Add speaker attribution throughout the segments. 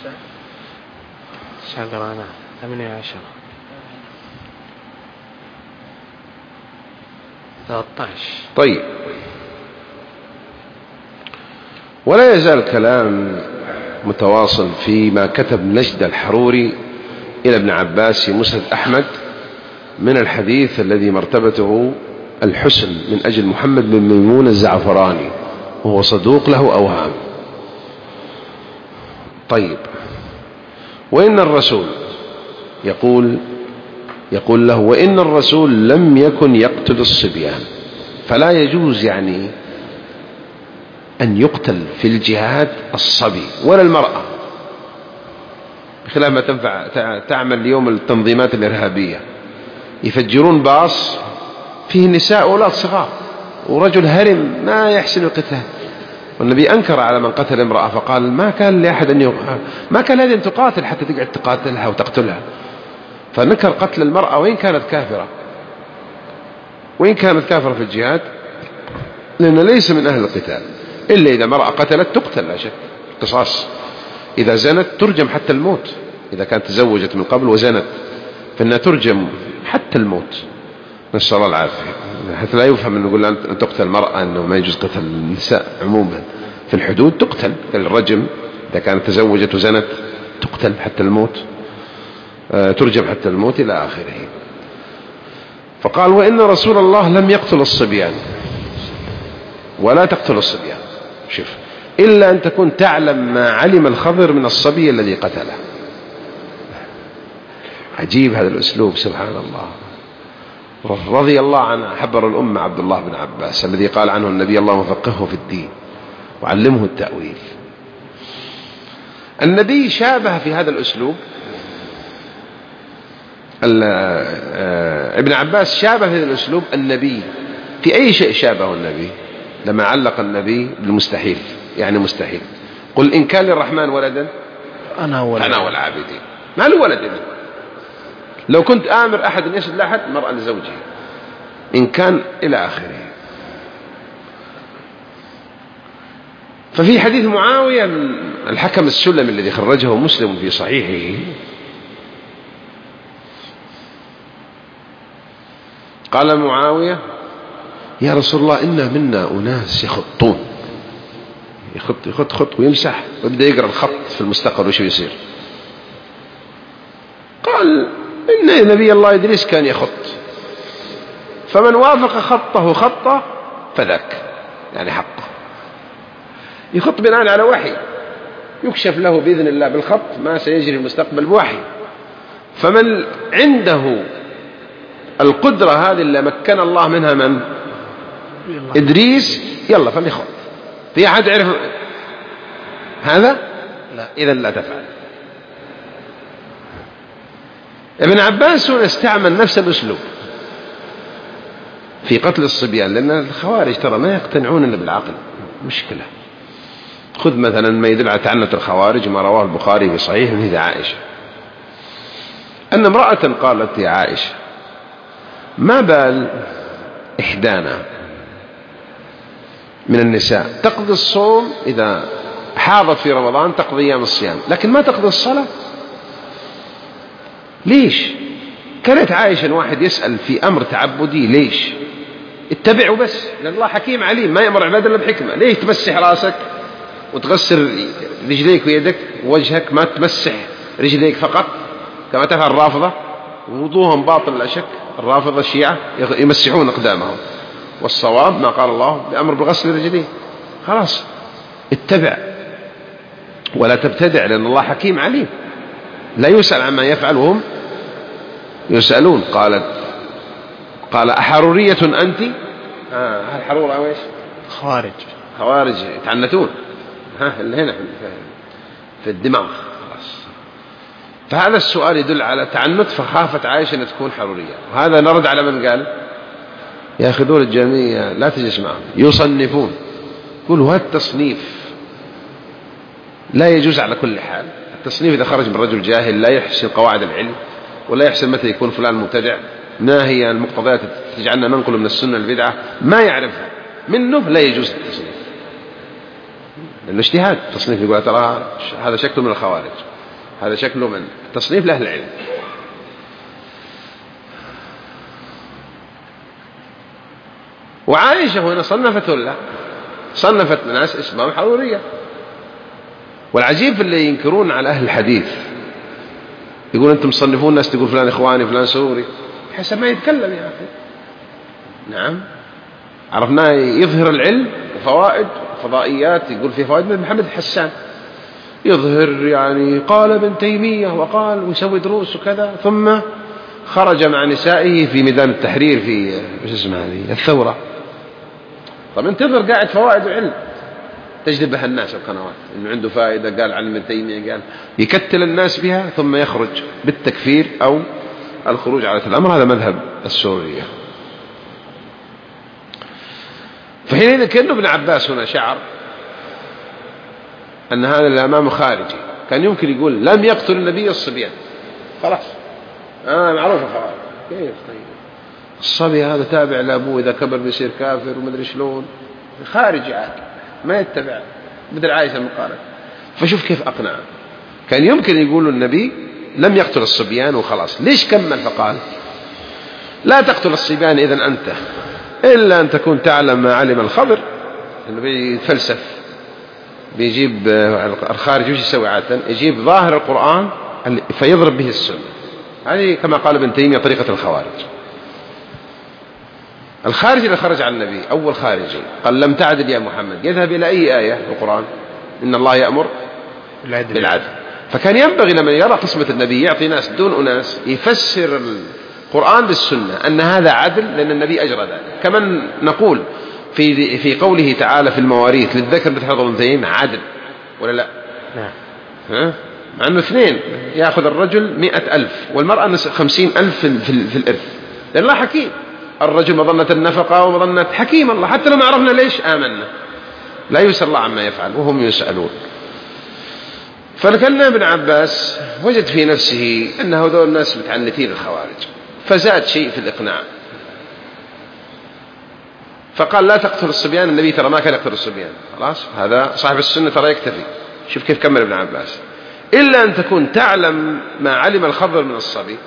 Speaker 1: قرانا 18 13.
Speaker 2: طيب، ولا يزال الكلام متواصل فيما كتب نجد الحروري إلى ابن عباس في مسند أحمد من الحديث الذي مرتبته الحسن من أجل محمد بن ميمون الزعفراني، وهو صدوق له أوهام. طيب، وإن الرسول يقول له: وإن الرسول لم يكن يقتل الصبيان، فلا يجوز يعني أن يقتل في الجهاد الصبي ولا المرأة، بخلاف ما تعمل اليوم التنظيمات الإرهابية، يفجرون باص فيه نساء وأولاد صغار ورجل هرم ما يحسن القتال، والنبي أنكر على من قتل امرأة فقال: ما كان لأحد ما كان لأحد أن تقاتل حتى تقعد تقاتلها وتقتلها. فنكر قتل المرأة وإن كانت كافرة في الجهاد، لأنه ليس من أهل القتال، إلا إذا مرأة قتلت تقتل لا شك، قصاص. إذا زنت ترجم حتى الموت، إذا كانت تزوجت من قبل وزنت فإنها ترجم حتى الموت، نسأل الله العافية، حتى لا يفهم أن نقول أن تقتل المرأة أنه ما يجوز قتل النساء عموما. في الحدود تقتل، الرجم إذا كانت تزوجت وزنت تقتل حتى الموت، ترجم حتى الموت إلى آخره. فقال: وإن رسول الله لم يقتل الصبيان ولا تقتل الصبيان، شوف، إلا أن تكون تعلم ما علم الخضر من الصبي الذي قتله. عجيب هذا الأسلوب، سبحان الله. رضي الله عنه حبر الأمة عبد الله بن عباس الذي قال عنه النبي: اللهم فقهه في الدين وعلمه التأويل. النبي شابه في هذا الأسلوب، ابن عباس شابه في هذا الأسلوب النبي في أي شيء شابه النبي؟ لما علق النبي بالمستحيل، يعني مستحيل: قل إن كان للرحمن ولدا أنا والعابدين. ما له ولد إذن. لو كنت آمر أحد أن يسجد لأحد، مرأة لزوجه، إن كان إلى آخره. ففي حديث معاوية الحكم السلمي الذي خرجه مسلم في صحيحه، قال معاوية: يا رسول الله، إن منا أناس يخطون، يخط ويمسح ويبدأ يقرأ الخط في المستقبل وش يصير. قال: إن نبي الله إدريس كان يخط، فمن وافق خطه خطه فذاك، يعني حقه. يخط بناء على وحي، يكشف له بإذن الله بالخط ما سيجري في المستقبل بوحي. فمن عنده القدرة هذه اللي مكن الله منها من إدريس، يلا فليخط. في أحد يعرف هذا؟ لا، إذا لا تفعل. ابن عباس استعمل نفس الأسلوب في قتل الصبيان، لأن الخوارج ترى ما يقتنعون إلا بالعقل، مشكلة. خذ مثلا ما يدل على تعنت الخوارج ما رواه البخاري في صحيح من حديث عائشة أن امرأة قالت: يا عائشة، ما بال إحدانا من النساء تقضي الصوم إذا حاضت في رمضان، تقضي أيام الصيام، لكن ما تقضي الصلاة؟ ليش؟ كانت عائشة واحد يسأل في أمر تعبدي، ليش؟ اتبعوا بس، لأن الله حكيم عليم ما يأمر عباده إلا بحكمة. ليش تمسح راسك وتغسل رجليك ويدك ووجهك، ما تمسح رجليك فقط كما تفعل الرافضة؟ وضوهم باطل لا شك. الرافضة الشيعة يمسحون أقدامهم، والصواب ما قال الله بأمر بغسل الرجلين. خلاص اتبع ولا تبتدع، لأن الله حكيم عليم لا يسأل عما يفعل وهم يسألون. قال: أحرورية أنت؟ الحرور أو إيش؟ خوارج يتعنتون اللي هنا في الدماغ. خلاص. فهذا السؤال يدل على تعنت، فخافت عائشة أن تكون حرورية. وهذا نرد على من قال: يا أخي دول الجميع لا تجلس معهم، يصنفون. قولوا هذا التصنيف لا يجوز على كل حال. التصنيف إذا خرج من رجل جاهل لا يحسن قواعد العلم ولا يحسن متى يكون فلان مبتدع، ما هي المقتضيات تجعلنا ننقل من السنة البدعة، ما يعرفها منه لا يجوز التصنيف، لأنه اجتهاد. التصنيف يقول ترى هذا شكل من الخوارج، هذا شكله من تصنيف لأهل العلم. وعائشة هنا صنفت ولا صنفت ناس اسمهم حرورية. والعجيب في اللي ينكرون على أهل الحديث، يقول أنتم تصنفون ناس، تقول فلان إخواني فلان سوري، حسب ما يتكلم يا أخي. نعم، عرفناه يظهر العلم وفوائد وفضائيات، يقول في فوائد من محمد الحسان، يظهر يعني قال ابن تيمية وقال ويسوي دروس وكذا، ثم خرج مع نسائه في ميدان التحرير في مش اسمها هذه الثورة. طب انتظر قاعد فوائد وعلم تجذب بها الناس القنوات، إنه عنده فائدة قال عن ابن تيمية، قال يكتل الناس بها ثم يخرج بالتكفير أو الخروج على الأمر. هذا مذهب السورية. فحينئذ كأنه ابن عباس هنا شعر أن هذا اللي أمامه خارجي، كان يمكن يقول لم يقتل النبي الصبيان، خلاص معروف الخوارج. كيف طيب الصبي هذا تابع لأبوه، إذا كبر بيصير كافر ومدري شلون، خارجي عاد ما يتبع، مثل عائشة المقارنة. فشوف كيف أقنع. كان يمكن يقول النبي لم يقتل الصبيان وخلاص، ليش كمل فقال لا تقتل الصبيان إذن أنت إلا أن تكون تعلم ما علم الخضر. النبي يتفلسف، بيجيب الخارج وش يسوي عادة؟ يجيب ظاهر القرآن فيضرب به السنة. هذه كما قال ابن تيمية طريقة الخوارج. الخارج اللي خرج على النبي أول خارجي قال لم تعدل يا محمد، يذهب إلى أي آية في القرآن؟ إن الله يأمر بالعدل. فكان ينبغي لمن يرى قسمة النبي يعطي ناس دون أناس، يفسر القرآن بالسنة أن هذا عدل، لأن النبي أجرى ذلك. كمن نقول في قوله تعالى في المواريث للذكر مثل حظ الأنثيين عدل ولا لا؟ نعم. مع أنه اثنين يأخذ الرجل 100,000 والمرأة 50,000 في الإرث، لأن الله حكيم. الرجل مظنة النفقة ومظنة حكيم الله، حتى لو ما عرفنا ليش آمنا، لا يسأل الله عما يفعل وهم يسألون. فكان ابن عباس وجد في نفسه أن هذول الناس متعنتين الخوارج، فزاد شيء في الإقناع، فقال لا تقتل الصبيان، النبي ترى ما كان يقتل الصبيان، خلاص هذا صاحب السنة ترى يكتفي. شوف كيف كمل ابن عباس، إلا أن تكون تعلم ما علم الخضر من الصبي.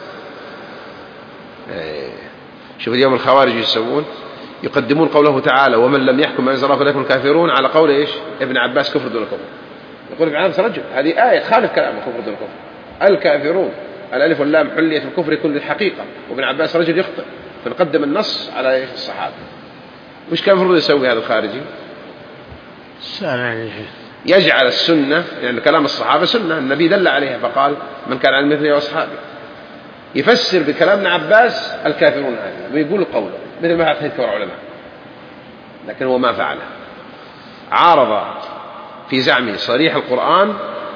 Speaker 2: شوف اليوم الخوارج يسوون، يقدمون قوله تعالى ومن لم يحكم ما أنزل الله فأولئك هم الكافرون على قول إيش؟ ابن عباس كفر دون كفر. يقول ابن عباس رجل، هذه آية خالف كلام كفر دون كفر. الكافرون الألف واللام حلية الكفر كل الحقيقة، وابن عباس رجل يخطئ، فنقدم النص على الصحابة. وش كان المفروض يسوي هذا الخارجي؟ يجعل السنة، لأن يعني كلام الصحابة سنة، النبي دل عليها فقال من كان على مثلي وأصحابي، يفسر بكلام ابن عباس الكافرون هذه ويقول قوله مثل ما فعل كبار علماء. لكن هو ما فعله، عارض في زعمه صريح القرآن،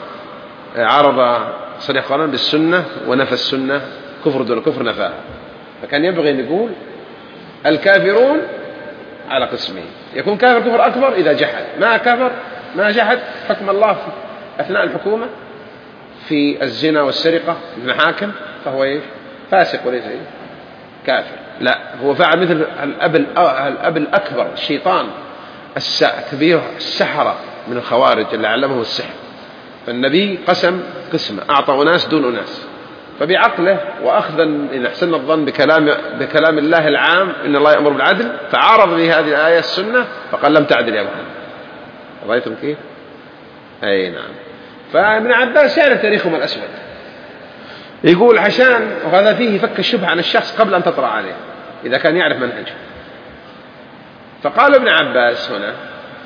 Speaker 2: عارض صريح القرآن بالسنة ونفى السنة، كفر دون كفر نفاها. فكان ينبغي أن يقول الكافرون على قسمين، يكون كافر كفر أكبر إذا جحد، ما كفر ما جحد حكم الله في أثناء الحكومة في الزنا والسرقة في المحاكم، فهو إيش؟ فاسق وليس إيه؟ كافر. لا، هو فعل مثل الأب الأكبر الشيطان الكبير السحرة من الخوارج اللي علمه السحر. فالنبي قسم قسمة، أعطى أناس دون أناس، فبعقله وأخذا إن أحسن الظن بكلام الله العام إن الله يأمر بالعدل، فعارض به هذه الآية السنة فقال لم تعدل يا محمد. رأيتم كيف؟ أي نعم. فابن عباس يعرف تاريخهم الأسود، يقول عشان وهذا فيه فك الشبهة عن الشخص قبل أن تطرأ عليه إذا كان يعرف منهجه. فقال ابن عباس هنا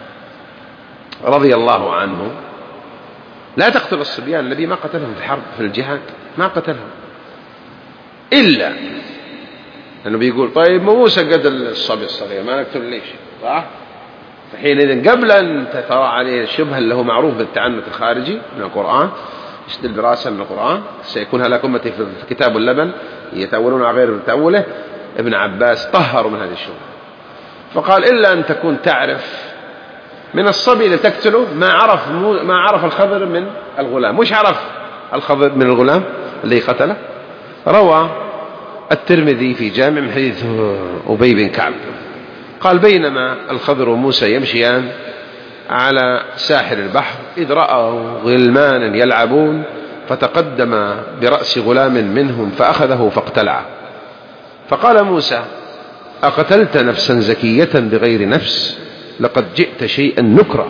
Speaker 2: رضي الله عنه لا تقتل الصبيان، النبي ما قتلهم في الحرب في الجهاد، ما قتلهم إلا أنه بيقول طيب موسى قتل الصبي الصغير ما نقتل ليش، صح؟ فحينئذ قبل أن تطرأ عليه الشبهة اللي هو معروف بالتعنت الخارجي من القرآن، يشتل براسه من القرآن سيكون هلاك أمتي في الكتاب واللبن يتأولون على غير تأوله، ابن عباس طهروا من هذه الشبهة، فقال إلا أن تكون تعرف من الصبي اللي تقتله ما عرف الخضر من الغلام. مش عرف الخضر من الغلام اللي قتله؟ روى الترمذي في جامع من حديث أبي بن كعب قال بينما الخضر وموسى يمشيان على ساحل البحر إذ رأوا غلمانا يلعبون فتقدم برأس غلام منهم فأخذه فاقتلعه، فقال موسى: أقتلت نفسا زكية بغير نفس لقد جئت شيئا نكرا.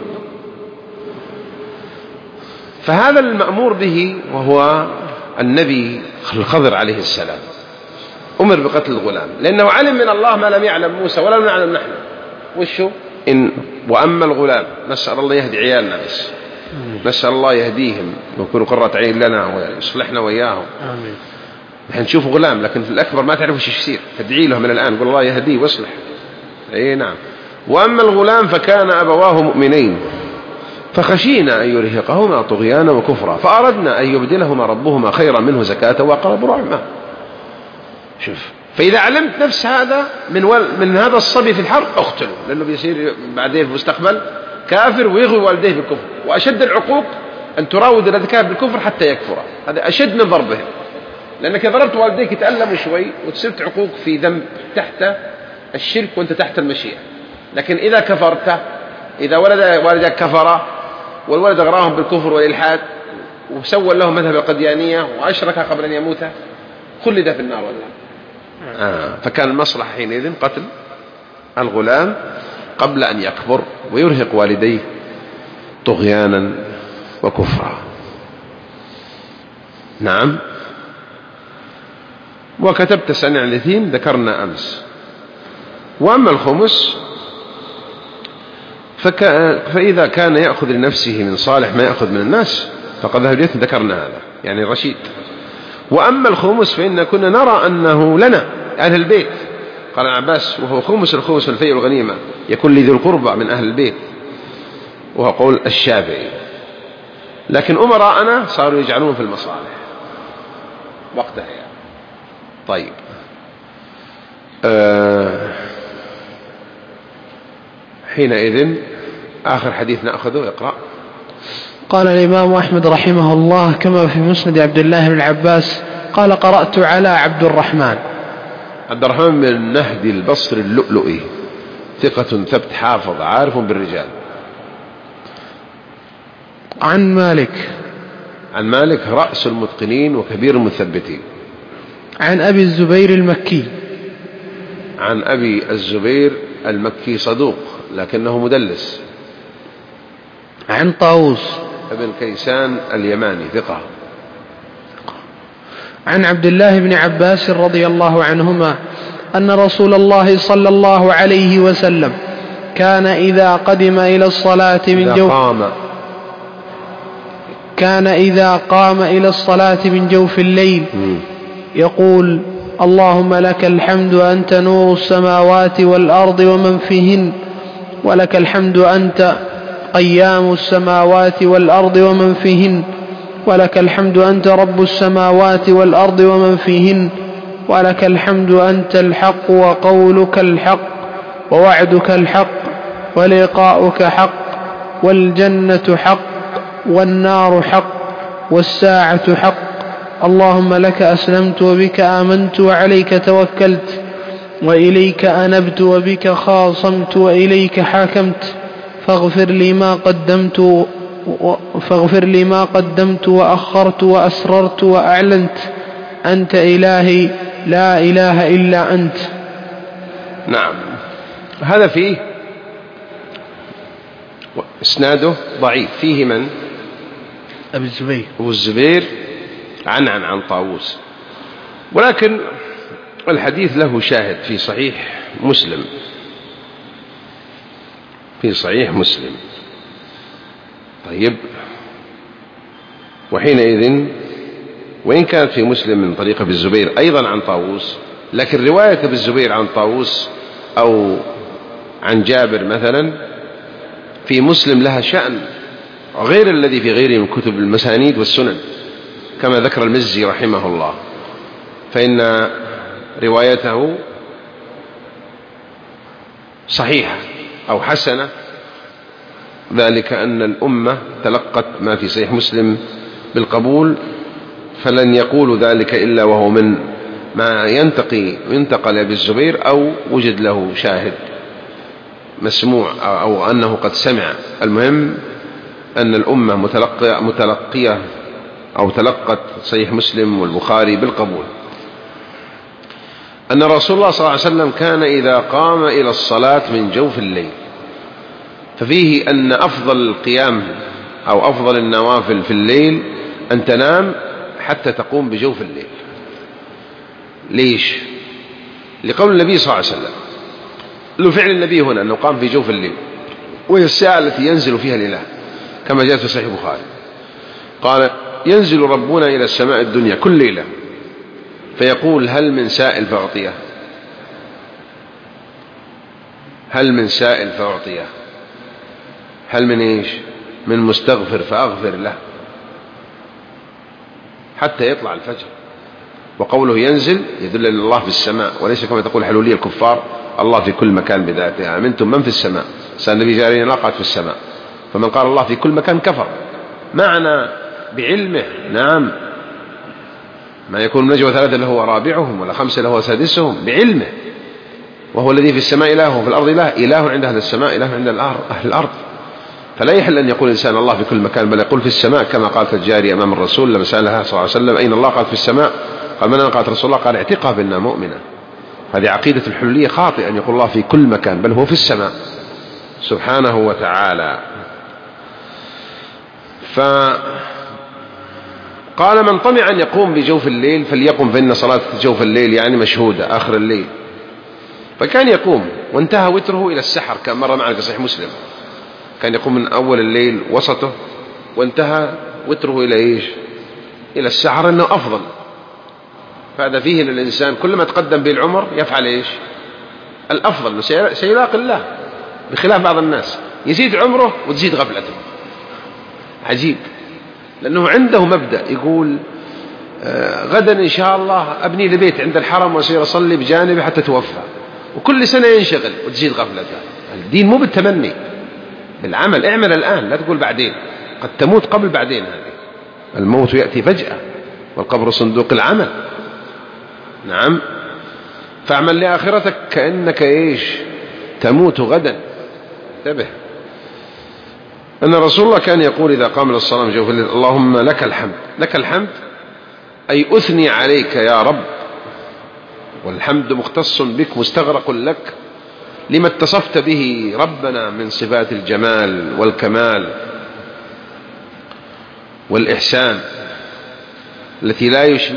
Speaker 2: فهذا المأمور به وهو النبي الخضر عليه السلام أمر بقتل الغلام، لأنه علم من الله ما لم يعلم موسى ولا نعلم نحن. وشو وأما الغلام، نسأل الله يهدي عيالنا، بس نسأل الله يهديهم ويكونوا قرة عين لنا ويصلحنا وإياهم.
Speaker 1: آمين.
Speaker 2: نحن نشوف غلام لكن في الأكبر ما تعرف وش يصير، تدعي له من الآن، قل الله يهديه ويصلح. أي نعم. وأما الغلام فكان أبواه مؤمنين فخشينا أن يرهقهما طغيانا وكفرا فأردنا أن يبدلهما ربهما خيرا منه زكاة وأقرب رحمة. شوف، فإذا علمت نفس هذا من هذا الصبي في الحرب اقتله، لأنه بيصير بعدين في المستقبل كافر ويغوي والديه بالكفر. وأشد العقوق أن تراود الذكاء بالكفر حتى يكفر، هذا أشد من ضربهم، لأنك ضربت والديك يتألموا شوي وتصيرت عقوق في ذنب تحت الشرك وأنت تحت المشيئة. لكن إذا كفرت، إذا والدك كفر والولد أغراهم بالكفر والإلحاد وسول لهم مذهب القديانية وأشرك قبل أن يموت، خلد في النار والله. فكان المصلحة حينئذ قتل الغلام قبل أن يكبر ويرهق والديه طغيانا وكفرا. نعم. وكتبت سنة عن الاثنين ذكرنا أمس. وأما الخمس فإذا كان يأخذ لنفسه من صالح ما يأخذ من الناس فقد ذكرنا هذا، يعني رشيد. وأما الخمس فإن كنا نرى أنه لنا أهل البيت، قال عباس: وهو خمس الخمس الفيء والغنيمة يكون لذي القربى من أهل البيت، وهو قول الشافعي. لكن أمراءنا صاروا يجعلون في المصالح وقتها يعني. طيب، حينئذ آخر حديث نأخذه، اقرأ.
Speaker 1: قال الإمام أحمد رحمه الله كما في مسند عبد الله بن عباس قال: قرأت على عبد الرحمن
Speaker 2: بن نهدي البصري اللؤلؤي، ثقة ثبت حافظ عارف بالرجال.
Speaker 1: عن مالك
Speaker 2: رأس المتقنين وكبير المثبتين.
Speaker 1: عن أبي الزبير المكي.
Speaker 2: عن أبي الزبير المكي صدوق لكنه مدلس.
Speaker 1: عن طاووس
Speaker 2: ابن كيسان اليماني ثقة.
Speaker 1: عن عبد الله بن عباس رضي الله عنهما أن رسول الله صلى الله عليه وسلم كان إذا قدم إلى الصلاة إلى الصلاة من جوف الليل يقول: اللهم لك الحمد أنت نور السماوات والأرض ومن فيهن، ولك الحمد أنت قيام السماوات والأرض ومن فيهن، ولك الحمد أنت رب السماوات والأرض ومن فيهن، ولك الحمد أنت الحق وقولك الحق ووعدك الحق ولقاؤك حق والجنة حق والنار حق والساعة حق. اللهم لك أسلمت وبك آمنت وعليك توكلت وإليك أنبت وبك خاصمت وإليك حاكمت، فاغفر لي ما قدمت وأخرت وأسررت وأعلنت، أنت إلهي لا إله إلا أنت.
Speaker 2: نعم. هذا فيه إسناده ضعيف، فيه من؟
Speaker 1: أبو
Speaker 2: الزبير عن طاووس، ولكن الحديث له شاهد في صحيح مسلم. طيب، وحينئذ وإن كانت في مسلم من طريق ابي الزبير أيضا عن طاووس، لكن رواية ابي الزبير عن طاووس أو عن جابر مثلا في مسلم لها شأن غير الذي في غيره من كتب المسانيد والسنن، كما ذكر المزي رحمه الله، فإن روايته صحيحة أو حسنة، ذلك أن الأمة تلقت ما في صحيح مسلم بالقبول، فلن يقول ذلك إلا وهو من ما ينتقل لأبي الزبير أو وجد له شاهد مسموع أو أنه قد سمع. المهم أن الأمة متلقية أو تلقت صحيح مسلم والبخاري بالقبول أن رسول الله صلى الله عليه وسلم كان إذا قام إلى الصلاة من جوف الليل، ففيه أن أفضل القيام أو أفضل النوافل في الليل أن تنام حتى تقوم بجوف الليل. ليش؟ لقول النبي صلى الله عليه وسلم، لفعل النبي هنا أنه قام في جوف الليل، وهي الساعة التي ينزل فيها الإله كما جاء في صحيح البخاري، قال: ينزل ربنا إلى السماء الدنيا كل ليلة فيقول: هل من سائل فأعطيه، هل من سائل فأعطيه، هل من إيش؟ من مستغفر فأغفر له، حتى يطلع الفجر. وقوله ينزل يدل أن الله في السماء، وليس كما تقول حلولية الكفار الله في كل مكان بذاته. أمنتم من في السماء؟ سأل النبي جارين لا قعد في السماء، فمن قال الله في كل مكان كفر. معنى بعلمه، نعم، ما يكون نجوى ثلاثة له رابعهم ولا خمسة له سادسهم، بعلمه. وهو الذي في السماء إله وفي الأرض إله، إله عند أهل السماء إله عند أهل الأرض. فلا يحل أن يقول إنسان الله في كل مكان، بل يقول في السماء، كما قالت الجارية أمام الرسول لما سألها صلى الله عليه وسلم: أين الله؟ قالت في السماء. قال: من أنا؟ قالت رسول الله. قال: اعتقها بأنها مؤمنة. هذه عقيدة الحلولية خاطئة، أن يقول الله في كل مكان، بل هو في السماء سبحانه وتعالى. فقال: من طمع أن يقوم بجوف الليل فليقم، فإن صلاة جوف الليل يعني مشهودة آخر الليل. فكان يقوم وانتهى وتره إلى السحر، كان مرة معنا في صحيح مسلم، كان يقوم من أول الليل وسطه وانتهى وتره إلى إيش؟ إلى السحر، أنه أفضل. فهذا فيه أن الإنسان كلما تقدم به العمر يفعل إيش؟ الأفضل، سيلاقي الله، بخلاف بعض الناس يزيد عمره وتزيد غفلته. عجيب، لأنه عنده مبدأ يقول: غدا إن شاء الله أبني لبيت عند الحرم وأصير أصلي بجانبه حتى توفى، وكل سنة ينشغل وتزيد غفلته. الدين مو بالتمني، بالعمل. اعمل الآن، لا تقول بعدين، قد تموت قبل بعدين. هذه الموت يأتي فجأة، والقبر صندوق العمل. نعم، فاعمل لآخرتك كأنك إيش؟ تموت غدا. انتبه أن رسول الله كان يقول إذا قام للصلاة من جوف الليل: اللهم لك الحمد. لك الحمد أي أثني عليك يا رب، والحمد مختص بك مستغرق لك لما اتصفت به ربنا من صفات الجمال والكمال والإحسان التي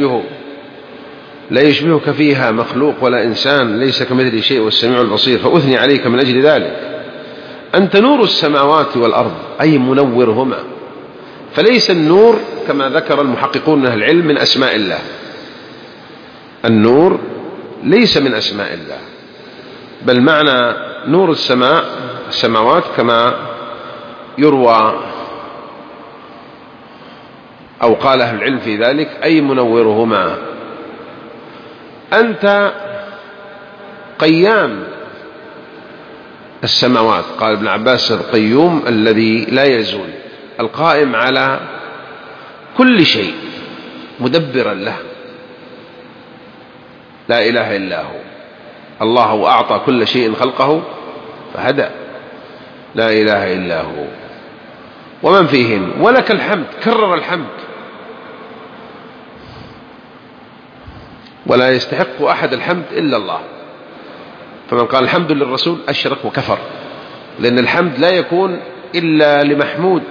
Speaker 2: لا يشبهك فيها مخلوق ولا إنسان، ليس كمثله شيء والسميع البصير. فأثني عليك من أجل ذلك. أنت نور السماوات والأرض، أي منورهما. فليس النور كما ذكر المحققون من أهل العلم من أسماء الله، النور ليس من أسماء الله، بل معنى نور السماوات كما يروى أو قال أهل العلم في ذلك، أي منورهما. أنت قيام السماوات، قال ابن عباس: القيوم الذي لا يزول، القائم على كل شيء مدبرا له، لا إله إلا هو. الله أعطى كل شيء خلقه فهدى، لا إله إلا هو. ومن فيهن ولك الحمد، كرر الحمد، ولا يستحق أحد الحمد إلا الله. فمن قال الحمد للرسول أشرك وكفر، لأن الحمد لا يكون إلا لمحمود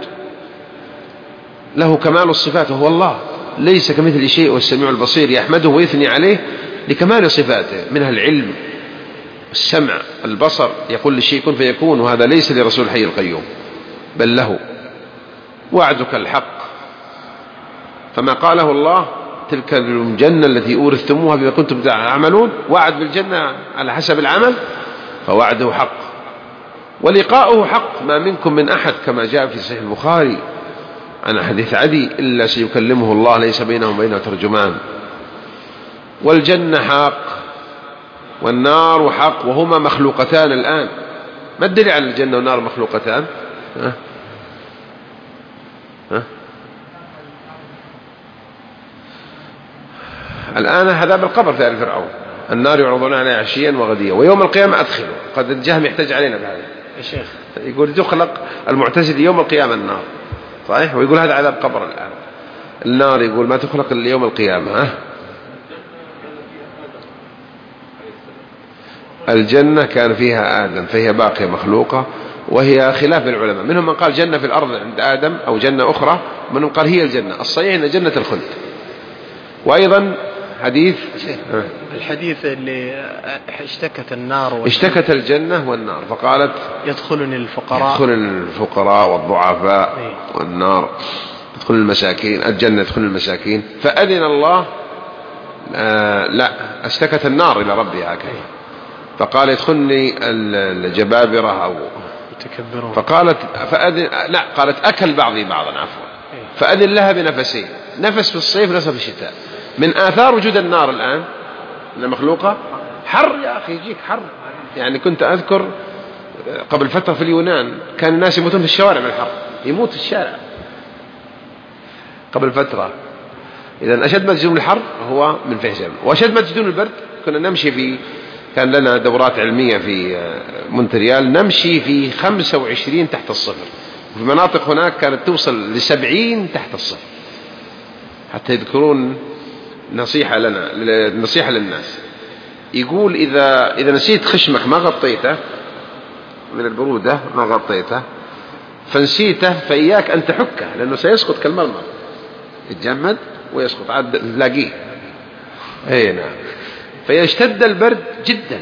Speaker 2: له كمال الصفات، وهو الله، ليس كمثل شيء والسميع البصير، يحمده ويثني عليه لكمال صفاته، منها العلم، السمع، البصر، يقول للشيء كن فيكون، وهذا ليس لرسول الحي القيوم بل له. وعدك الحق، فما قاله الله: تلك الجنة التي أورثتموها بما كنتم تعملون، وعد بالجنة على حسب العمل، فوعده حق ولقاؤه حق. ما منكم من أحد كما جاء في صحيح البخاري عن حديث عدي إلا سيكلمه الله ليس بينه وبينه ترجمان. والجنة حق والنار حق، وهما مخلوقتان الآن. ما الدليل على الجنة والنار مخلوقتان؟ الآن عذاب القبر في آل فرعون، النار يعرضون عليها عشيا وغديا، ويوم القيامة أدخلوا. قد الجهم يحتاج علينا بهذا يا شيخ، يقول تخلق المعتزل يوم القيامة النار، صحيح، ويقول هذا عذاب قبر الآن. النار يقول ما تخلق إلا يوم القيامة. الجنة كان فيها آدم فهي باقية مخلوقة، وهي خلاف العلماء، منهم من قال جنة في الأرض عند آدم أو جنة أخرى، منهم قال هي الجنة. الصحيح أن جنة الخلد. وأيضا حديث
Speaker 1: الحديث اللي اشتكت النار
Speaker 2: اشتكت الجنة والنار فقالت
Speaker 1: يدخلني
Speaker 2: الفقراء والضعفاء والنار تدخل المساكين، الجنة تدخل المساكين. فأذن الله لا اشتكت النار إلى ربها كيف، فقال يدخلني الجبابرة أو
Speaker 1: متكبرون،
Speaker 2: فقالت قالت أكل بعضي بعضا عفوا. فأذن لها بنفسين، نفس في الصيف ونفس في الشتاء. من آثار وجود النار الآن أنها مخلوقة حر يا أخي، يجيك حر. يعني كنت أذكر قبل فترة في اليونان كان الناس يموتون في الشوارع من الحر، يموت في الشارع قبل فترة. إذن أشد ما تجدون الحر هو من فيزيم، وأشد ما تجدون البرد كنا نمشي كان لنا دورات علمية في مونتريال نمشي في 25 تحت الصفر، وفي مناطق هناك كانت توصل ل70 تحت الصفر. حتى يذكرون نصيحة للناس، يقول إذا نسيت خشمك ما غطيته من البرودة ما غطيته فنسيته فإياك أن تحكه، لأنه سيسقط كالمرمر، يتجمد ويسقط عاد تلاقيه. أي نعم. فيشتد البرد جدا،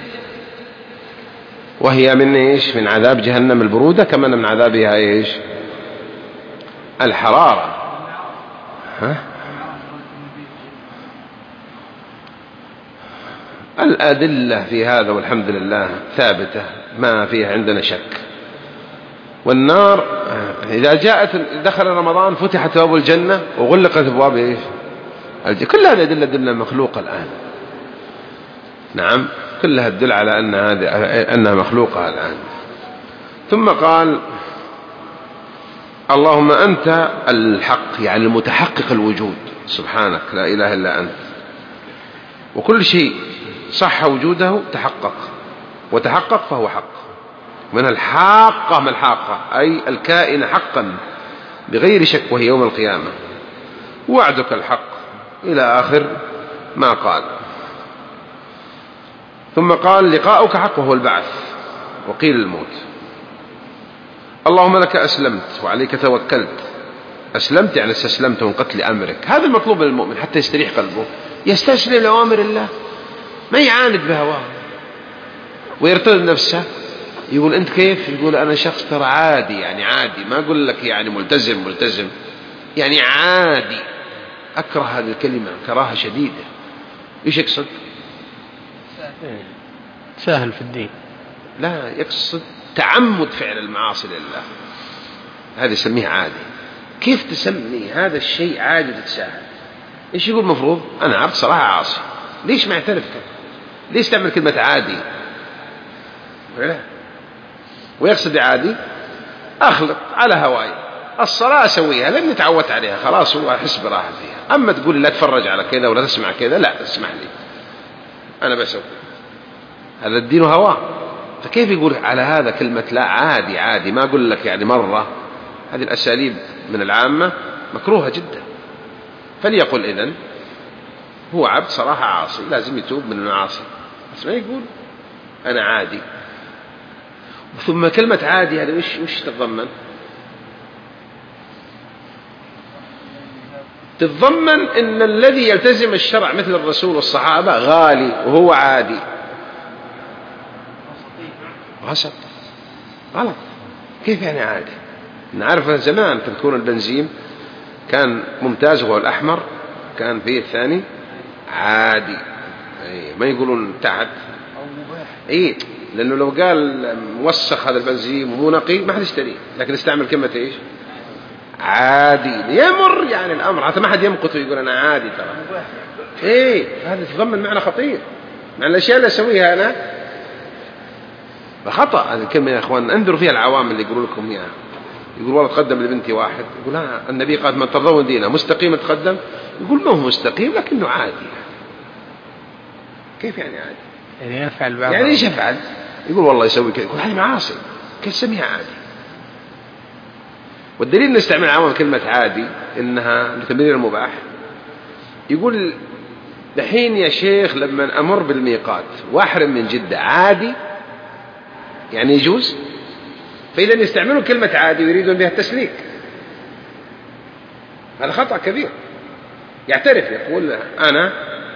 Speaker 2: وهي من إيش؟ من عذاب جهنم البرودة، كما من عذابها إيش؟ الحرارة. الأدلة في هذا والحمد لله ثابتة ما فيها عندنا شك. والنار إذا دخل رمضان فتحت أبواب الجنة وغلقت أبواب إيش؟ كل هذه أدلة مخلوقة الآن. نعم كلها تدل على أنها مخلوقة الآن. ثم قال اللهم أنت الحق، يعني المتحقق الوجود، سبحانك لا إله إلا أنت، وكل شيء صح وجوده تحقق، وتحقق فهو حق. من الحاقة ما الحاقة، أي الكائن حقا بغير شك، وهي يوم القيامة. وعدك الحق إلى آخر ما قال. ثم قال لقاؤك حق وهو البعث، وقيل الموت. اللهم لك أسلمت وعليك توكلت. أسلمت يعني استسلمت من قتل أمرك. هذا المطلوب للمؤمن حتى يستريح قلبه، يستسلم لأوامر الله، ما يعاند بهواه ويرتد نفسه. يقول أنت كيف؟ يقول أنا شخص ترى عادي، يعني عادي، ما أقول لك يعني ملتزم، يعني عادي. أكره هذه الكلمة كراهة شديدة. إيش يقصد؟
Speaker 1: سهل في الدين.
Speaker 2: لا، يقصد تعمد فعل المعاصي لله، هذا يسميه عادي. كيف تسمي هذا الشيء عادي وتتساهل؟ إيش يقول مفروض؟ أنا عبد صراحة عاصي، ليش ما يعترف كذا؟ ليش تعمل كلمة عادي؟ ويقصد عادي أخلق على هواي، الصلاة أسويها لأني تعودت عليها خلاص، هو أحس براحة فيها. أما تقول لي لا تفرج على كذا ولا تسمع كذا، لا اسمح لي أنا بسوي هذا الدين هواه. فكيف يقول على هذا كلمة لا عادي؟ ما أقول لك يعني مرة. هذه الأساليب من العامة مكروهة جدا. فليقل إذن هو عبد صراحة عاصي، لازم يتوب من المعاصي، بس ما يقول أنا عادي. ثم كلمة عادي هذا وش تتضمن إن الذي يلتزم الشرع مثل الرسول والصحابة غالي وهو عادي. غلط. كيف يعني عادي؟ نعرف زمان تذكرون البنزين كان ممتاز وهو الأحمر، كان فيه الثاني عادي، ما يقولون تحت، لأنه لو قال موسخ هذا البنزين ومو نقي ما حد يشتريه، لكن استعمل كلمة إيش؟ عادي، يمر يعني الأمر، حتى ما حد يمقت ويقول أنا عادي ترى. هذا يتضمن معنى خطير، مع الأشياء اللي أسويها أنا فخطأ. هذه الكلمة يا أخوان انظروا فيها العوام اللي يقولوا لكم إياها. يقول والله تقدم لبنتي واحد، يقول النبي قال من ترضون دينه مستقيم تقدم، يقول ما هو مستقيم لكنه عادي. كيف يعني عادي؟
Speaker 1: يعني يفعل بعض،
Speaker 2: يعني إيش يفعل؟ يقول والله يسوي كذا، يقول هذه معاصي، كيف تسميها عادي؟ والدليل نستعمل عموما كلمة عادي إنها لتمرير المباح. يقول دحين يا شيخ لما أمر بالميقات وأحرم من جدة عادي يعني يجوز، فإذا يستعملون كلمة عادي ويريدون بها التسليك، هذا خطأ كبير. يعترف يقول أنا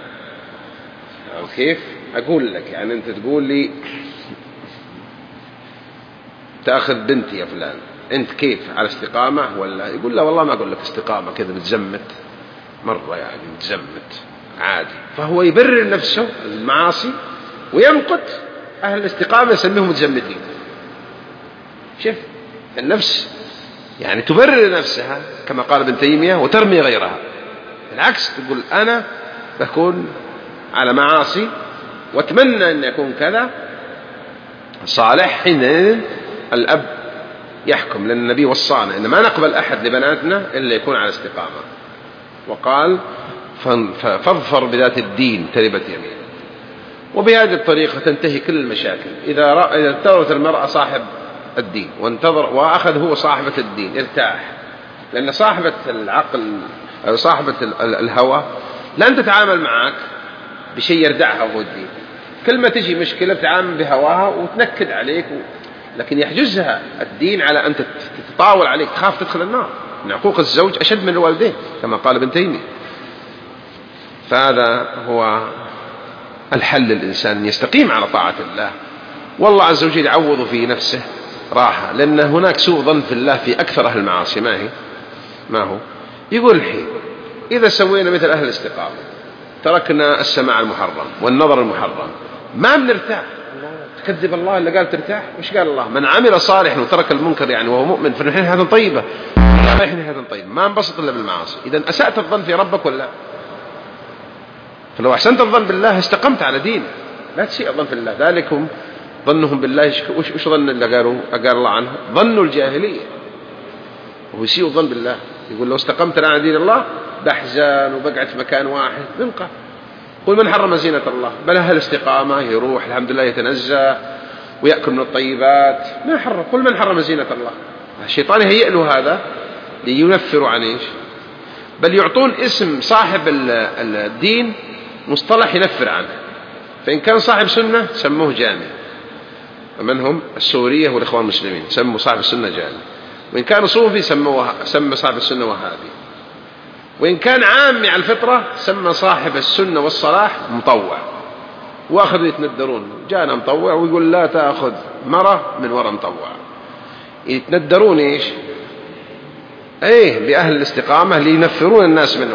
Speaker 2: كيف أقول لك، يعني أنت تقول لي تأخذ بنتي يا فلان، أنت كيف على استقامة ولا؟ يقول لا والله ما أقول لك استقامة، كذا متزمت مرة يعني متزمت عادي. فهو يبرر نفسه المعاصي ويمقت أهل الاستقامة يسميهم متزمتين. شوف النفس يعني تبرر نفسها كما قال ابن تيمية وترمي غيرها. العكس تقول أنا بكون على معاصي واتمنى أن يكون كذا صالح، حين الأب يحكم، لأن النبي وصانا إن ما نقبل أحد لبناتنا إلا يكون على استقامة، وقال فاظفر بذات الدين تربت يمين. وبهذه الطريقة تنتهي كل المشاكل. إذا انتظرت المرأة صاحب الدين وأخذ هو صاحبة الدين ارتاح، لأن صاحبة العقل أو صاحبة الهوى لن تتعامل معك بشيء يردعها وهو الدين. كل ما تجي مشكلة تتعامل بهواها وتنكد عليك لكن يحجزها الدين على أن تتطاول عليك، تخاف تدخل النار. من عقوق الزوج أشد من الوالدين كما قال ابن تيمية. فهذا هو الحل للإنسان يستقيم على طاعة الله، والله عز وجل يعوض في نفسه راحة، لأن هناك سوء ظن في الله في أكثر أهل المعاصي. ما هو يقول الحين إذا سوينا مثل أهل الاستقامة تركنا السماع المحرم والنظر المحرم ما بنرتاح. تكذب الله اللي قال ترتاح؟ وش قال الله؟ من عمل صالحا وترك المنكر يعني وهو مؤمن فنحن حياة طيبة، ما انبسط إلا بالمعاصي. إذا أسأت الظن في ربك ولا؟ فلو أحسنت الظن بالله استقمت على دين، لا تسيء الظن في الله. ذلكم ظنهم بالله وش ظن اللي قال الله عنه؟ ظنوا الجاهلية، وهو يسيء الظن بالله. يقول لو استقمت على دين الله بحزان وبقعد في مكان واحد نلقى. قل من حرم زينة الله؟ بل أهل الاستقامة يروح الحمد لله يتنزه ويأكل من الطيبات. ما حرم. قل من حرم زينة الله؟ الشيطان يهيئ له هذا لينفر عن إيش؟ بل يعطون اسم صاحب الدين مصطلح ينفر عنه. فإن كان صاحب سنة سموه جامع، ومنهم السورية والإخوان المسلمين سموا صاحب السنة جامع، وإن كان صوفي سمى صاحب السنة وهابي، وإن كان عامي على الفطرة سمى صاحب السنة والصلاح مطوع. وأخذوا يتندرون، جاءنا مطوع ويقول لا تأخذ مرة من وراء مطوع. يتندرون إيش؟ بأهل الاستقامة لينفرون الناس منهم.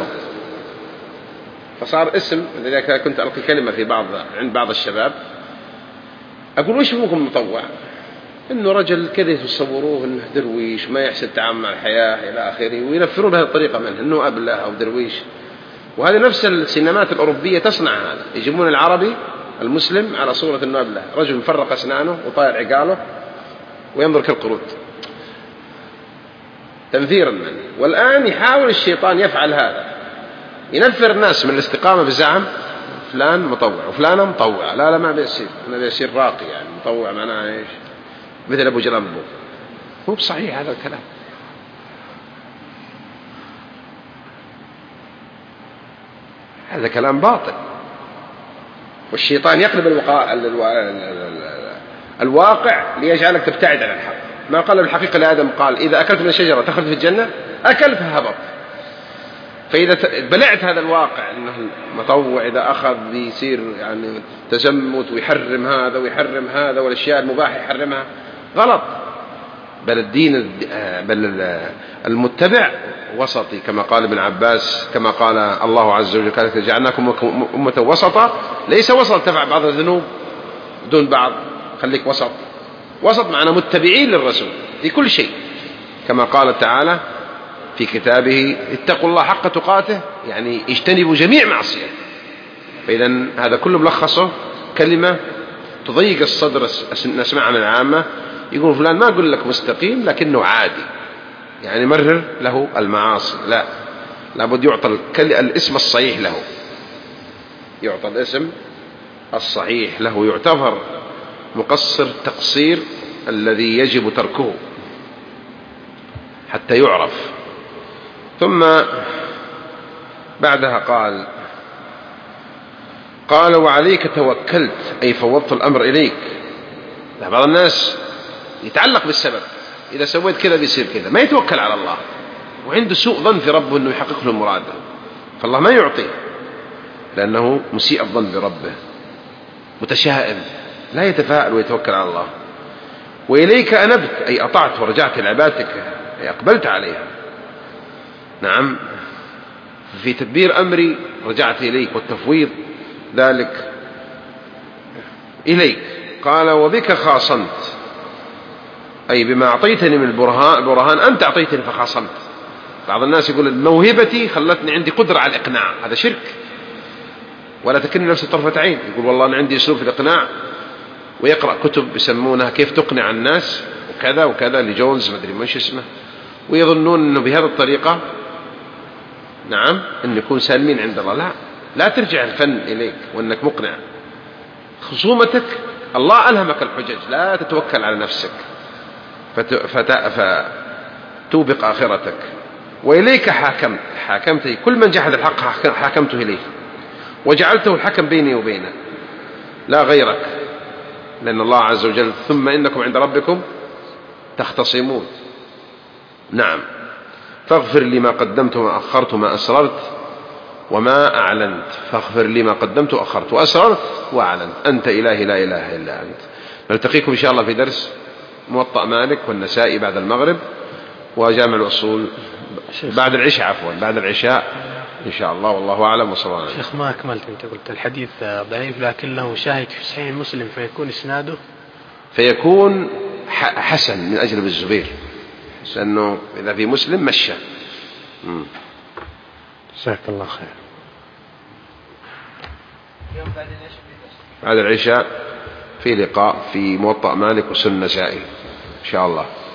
Speaker 2: فصار اسم. لذلك كنت ألقي كلمة عند بعض الشباب أقول وش بكم مطوع؟ إنه رجل كذا يتصوروه إنه درويش ما يحسن التعامل مع الحياة إلى آخره، وينفرون بهذه الطريقة منه إنه أبله أو درويش. وهذه نفس السينمات الأوروبية تصنع هذا، يجيبون العربي المسلم على صورة إنه أبله، رجل مفرق أسنانه وطاير عقاله وينظر كالقرود تنفيرا منه. والآن يحاول الشيطان يفعل هذا، ينفر الناس من الاستقامة بزعم فلان مطوع وفلانة مطوع. لا ما بيصير، أنا بيصير راقي يعني مطوع معناه إيش؟ مثل أبو جلمبو. هو بصحيح هذا الكلام. هذا كلام باطل، والشيطان يقلب الواقع ليجعلك تبتعد عن الحق. ما قال بالحقيقة لآدم قال إذا أكلت من الشجرة تخرج في الجنة، أكل فهبط. فإذا بلعت هذا الواقع أنه المطوع إذا أخذ بيصير يعني تزمت ويحرم هذا ويحرم هذا والأشياء المباحة يحرمها، غلط. بل المتبع وسطي كما قال ابن عباس، كما قال الله عز وجل كذلك جعلناكم أمة وسطا. ليس وسط تفعل بعض الذنوب دون بعض، خليك وسط. وسط معنا متبعين للرسول في كل شيء، كما قال تعالى في كتابه اتقوا الله حق تقاته، يعني اجتنبوا جميع معصية. فإذا هذا كله ملخصه كلمة تضيق الصدر نسمعها من العامة. يقول فلان ما أقول لك مستقيم لكنه عادي، يعني مرر له المعاصي. لا، لابد يعطى الاسم الصحيح له، يعطى الاسم الصحيح له، يعتبر مقصر تقصير الذي يجب تركه. حتى يعرف. ثم بعدها قال وعليك توكلت، أي فوضت الأمر إليك. بعض الناس يتعلق بالسبب، إذا سويت كذا بيصير كذا، ما يتوكل على الله، وعنده سوء ظن في ربه أنه يحقق له مراده، فالله ما يعطيه لأنه مسيء الظن بربه، متشائم، لا يتفاءل ويتوكل على الله. وإليك أنبت، أي أطعت ورجعت لعبادتك، أي أقبلت عليها. نعم، في تدبير أمري رجعت إليك، والتفويض ذلك إليك. قال وبك خاصمت، أي بما أعطيتني من البرهان أنت أعطيتني فخاصمت. بعض الناس يقول موهبتي خلتني عندي قدرة على الإقناع، هذا شرك، ولا تكن نفس طرفة عين. يقول والله أنا عندي أسلوب في الإقناع، ويقرأ كتب يسمونها كيف تقنع الناس وكذا وكذا لجونز ما أدري مش اسمه، ويظنون أنه بهذه الطريقة نعم أن يكون سالمين عند الله. لا ترجع الفن إليك وأنك مقنع. خصومتك الله ألهمك الحجج، لا تتوكل على نفسك فتوبق آخرتك. وإليك حاكمت كل من جحد الحق حاكمته إليه، وجعلته الحكم بيني وبينه لا غيرك، لأن الله عز وجل ثم إنكم عند ربكم تختصمون. نعم، فاغفر لي ما قدمت وما أخرت وما أسررت وما أعلنت. فاغفر لي ما قدمت وأخرت وأسررت وأعلنت، أنت إلهي لا إله إلا أنت. نلتقيكم إن شاء الله في درس موطأ مالك والنسائي بعد المغرب، وجامع الأصول بعد العشاء، بعد العشاء إن شاء الله، والله أعلم. وصلى الله عليه وسلم.
Speaker 1: شيخ ما أكملت، أنت قلت الحديث ضعيف لكن له شاهد في صحيح مسلم،
Speaker 2: فيكون حسن من أجل ابن الزبير، لأنه إذا في مسلم مشى.
Speaker 1: جزاك الله خير.
Speaker 2: بعد العشاء في لقاء في موطأ مالك وسنة النسائي إن شاء الله.